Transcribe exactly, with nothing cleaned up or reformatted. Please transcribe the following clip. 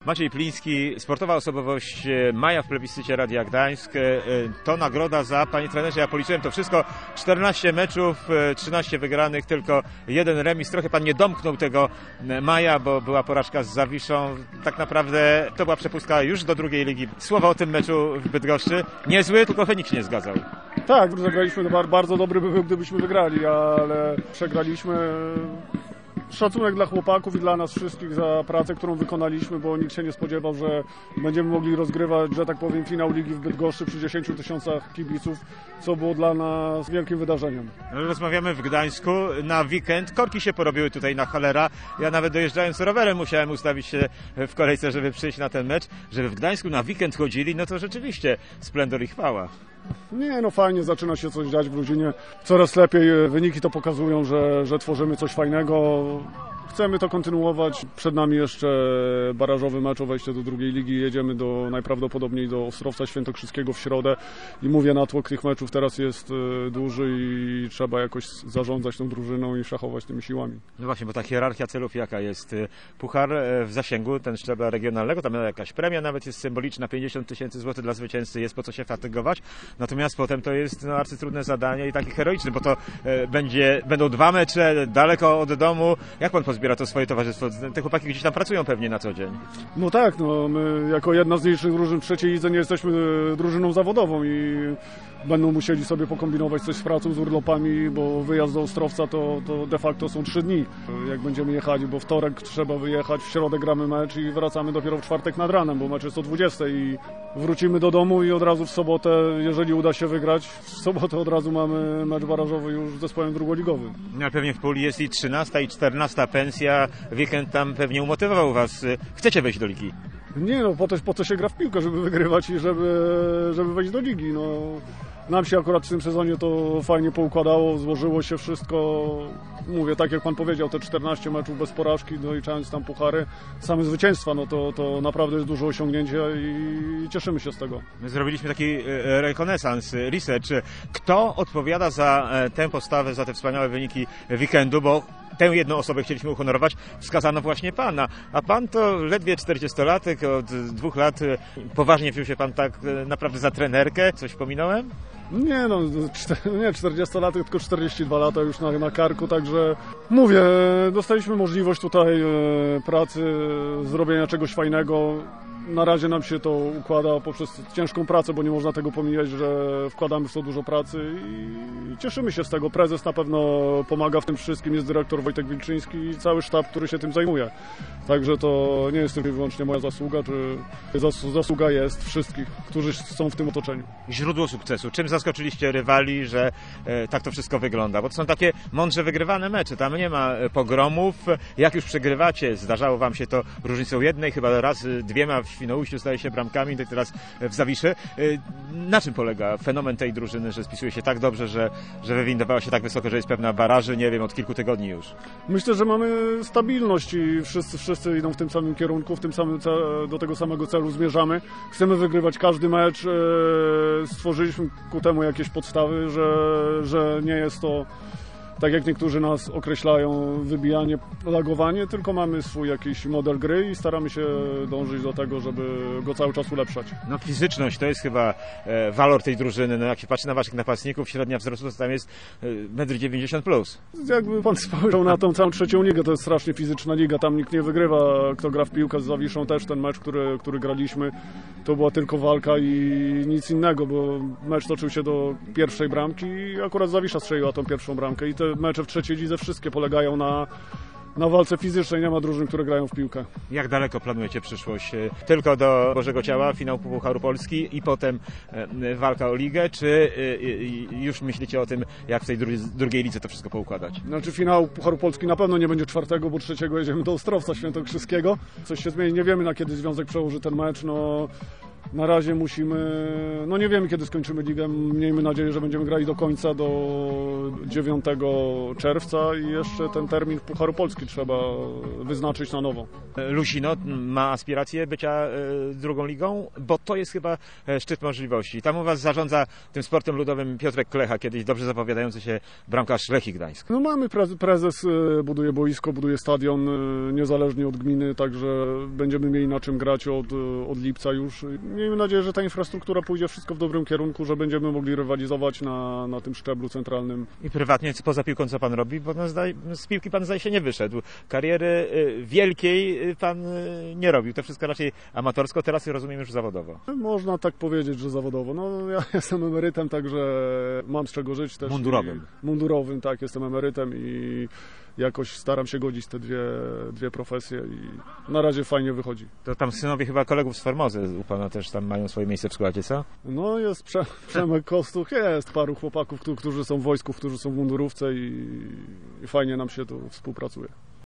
Maciej Pliński, sportowa osobowość maja w plebiscycie Radia Gdańsk. To nagroda za, panie trenerze, ja policzyłem to wszystko, czternaście meczów, trzynaście wygranych, tylko jeden remis. Trochę pan nie domknął tego maja, bo była porażka z Zawiszą. Tak naprawdę to była przepustka już do drugiej ligi. Słowa o tym meczu w Bydgoszczy. Niezły, tylko Fenik się nie zgadzał. Tak, zagraliśmy, bardzo dobry by był, gdybyśmy wygrali, ale przegraliśmy. Szacunek dla chłopaków i dla nas wszystkich za pracę, którą wykonaliśmy, bo nikt się nie spodziewał, że będziemy mogli rozgrywać, że tak powiem, finał ligi w Bydgoszczy przy dziesięciu tysiącach kibiców, co było dla nas wielkim wydarzeniem. Rozmawiamy w Gdańsku na weekend. Korki się porobiły tutaj na cholera. Ja nawet dojeżdżając rowerem musiałem ustawić się w kolejce, żeby przyjść na ten mecz. Żeby w Gdańsku na weekend chodzili, no to rzeczywiście splendor i chwała. Nie, no fajnie, zaczyna się coś dziać w Ludzinie. Coraz lepiej wyniki to pokazują, że, że tworzymy coś fajnego. Chcemy to kontynuować. Przed nami jeszcze barażowy mecz o wejście do drugiej ligi. Jedziemy do, najprawdopodobniej do Ostrowca Świętokrzyskiego w środę. I mówię, natłok tych meczów teraz jest duży i trzeba jakoś zarządzać tą drużyną i szachować tymi siłami. No właśnie, bo ta hierarchia celów jaka jest? Puchar w zasięgu, ten szczebla regionalnego, tam jakaś premia nawet jest symboliczna, pięćdziesiąt tysięcy złotych dla zwycięzcy, jest po co się fatygować. Natomiast potem to jest no, arcytrudne zadanie i takie heroiczne, bo to e, będzie, będą dwa mecze daleko od domu. Jak pan pozbiera to swoje towarzystwo? Te chłopaki gdzieś tam pracują pewnie na co dzień. No tak, no my jako jedna z mniejszych drużyn w trzeciej lidze nie jesteśmy drużyną zawodową i będą musieli sobie pokombinować coś z pracą, z urlopami, bo wyjazd do Ostrowca to, to de facto są trzy dni, jak będziemy jechali, bo wtorek trzeba wyjechać, w środę gramy mecz i wracamy dopiero w czwartek nad ranem, bo mecz jest o dwudziestej i wrócimy do domu i od razu w sobotę, jeżeli uda się wygrać, w sobotę od razu mamy mecz barażowy już z zespołem drugoligowym. No, pewnie w puli jest i trzynasta i czternasta pensja, weekend tam pewnie umotywował was. Chcecie wejść do ligi? Nie no, po to, po to się gra w piłkę, żeby wygrywać i żeby, żeby wejść do ligi. No, nam się akurat w tym sezonie to fajnie poukładało, złożyło się wszystko. Mówię, tak jak pan powiedział, te czternaście meczów bez porażki, doliczając tam puchary, same zwycięstwa, no to, to naprawdę jest duże osiągnięcie i cieszymy się z tego. My zrobiliśmy taki rekonesans, research. Kto odpowiada za tę postawę, za te wspaniałe wyniki weekendu, bo tę jedną osobę chcieliśmy uhonorować, wskazano właśnie pana. A pan to ledwie czterdziestolatek, od dwóch lat poważnie wziął się pan tak naprawdę za trenerkę. Coś pominąłem? Nie no, nie czterdziestolatek, tylko czterdzieści dwa lata już na, na karku, także mówię, dostaliśmy możliwość tutaj pracy, zrobienia czegoś fajnego. Na razie nam się to układa poprzez ciężką pracę, bo nie można tego pomijać, że wkładamy w to dużo pracy i cieszymy się z tego. Prezes na pewno pomaga w tym wszystkim, jest dyrektor Wojtek Wilczyński i cały sztab, który się tym zajmuje. Także to nie jest tylko i wyłącznie moja zasługa, czy zasługa jest wszystkich, którzy są w tym otoczeniu. Źródło sukcesu. Czym zaskoczyliście rywali, że e, tak to wszystko wygląda? Bo to są takie mądrze wygrywane mecze, tam nie ma pogromów. Jak już przegrywacie, zdarzało wam się to różnicą jednej, chyba raz, dwiema w Świnoujściu staje się bramkami, to teraz w Zawiszy. Na czym polega fenomen tej drużyny, że spisuje się tak dobrze, że, że wywindowała się tak wysoko, że jest pewna baraży, nie wiem, od kilku tygodni już? Myślę, że mamy stabilność i wszyscy, wszyscy idą w tym samym kierunku, w tym samym do tego samego celu zmierzamy. Chcemy wygrywać każdy mecz, stworzyliśmy ku temu jakieś podstawy, że, że nie jest to, tak jak niektórzy nas określają, wybijanie, lagowanie, tylko mamy swój jakiś model gry i staramy się dążyć do tego, żeby go cały czas ulepszać. No fizyczność to jest chyba e, walor tej drużyny. No jak się patrzy na waszych napastników, średnia wzrostu to tam jest e, metr dziewięćdziesiąt plus. Jakby pan spojrzał na tą całą trzecią ligę, to jest strasznie fizyczna liga, tam nikt nie wygrywa. Kto gra w piłkę z Zawiszą, też ten mecz, który, który graliśmy, to była tylko walka i nic innego, bo mecz toczył się do pierwszej bramki i akurat Zawisza strzeliła tą pierwszą bramkę i te mecze w trzeciej lidze wszystkie polegają na, na walce fizycznej, nie ma drużyn, które grają w piłkę. Jak daleko planujecie przyszłość? Tylko do Bożego Ciała, finał Pucharu Polski i potem walka o ligę, czy już myślicie o tym, jak w tej drugiej lidze to wszystko poukładać? Znaczy finał Pucharu Polski na pewno nie będzie czwartego, bo trzeciego jedziemy do Ostrowca Świętokrzyskiego. Coś się zmieni, nie wiemy, na kiedy Związek przełoży ten mecz, no Na razie musimy, no nie wiemy kiedy skończymy ligę, miejmy nadzieję, że będziemy grali do końca, do dziewiątego czerwca i jeszcze ten termin Pucharu Polski trzeba wyznaczyć na nowo. Lusino ma aspiracje bycia y, drugą ligą, bo to jest chyba e, szczyt możliwości. Tam u was zarządza tym sportem ludowym Piotrek Klecha, kiedyś dobrze zapowiadający się bramkarz Lechii Gdańsk. No mamy prez, prezes, y, buduje boisko, buduje stadion, y, niezależnie od gminy, także będziemy mieli na czym grać od, y, od lipca już. Miejmy nadzieję, że ta infrastruktura pójdzie wszystko w dobrym kierunku, że będziemy mogli rywalizować na, na tym szczeblu centralnym. I prywatnie poza piłką co pan robi? Bo no, zdaj, z piłki pan zdaje się nie wyszedł. Kariery y, wielkiej y, pan y, nie robił. To wszystko raczej amatorsko, teraz rozumiem już zawodowo. Można tak powiedzieć, że zawodowo. No ja jestem emerytem, także mam z czego żyć też. Mundurowym. I, mundurowym, tak, jestem emerytem i jakoś staram się godzić te dwie, dwie profesje i na razie fajnie wychodzi. To tam synowie chyba kolegów z Formozy u pana też tam mają swoje miejsce w składzie, co? No jest Prze Przemek Kostuch, jest paru chłopaków, którzy są w wojsku, którzy są w mundurówce i, i fajnie nam się tu współpracuje.